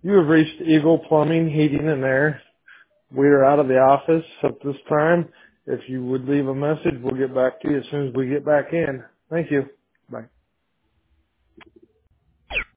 You have reached Eagle Plumbing, Heating, and Air. We are out of the office at this time. If you would leave a message, we'll get back to you as soon as we get back in. Thank you. Bye.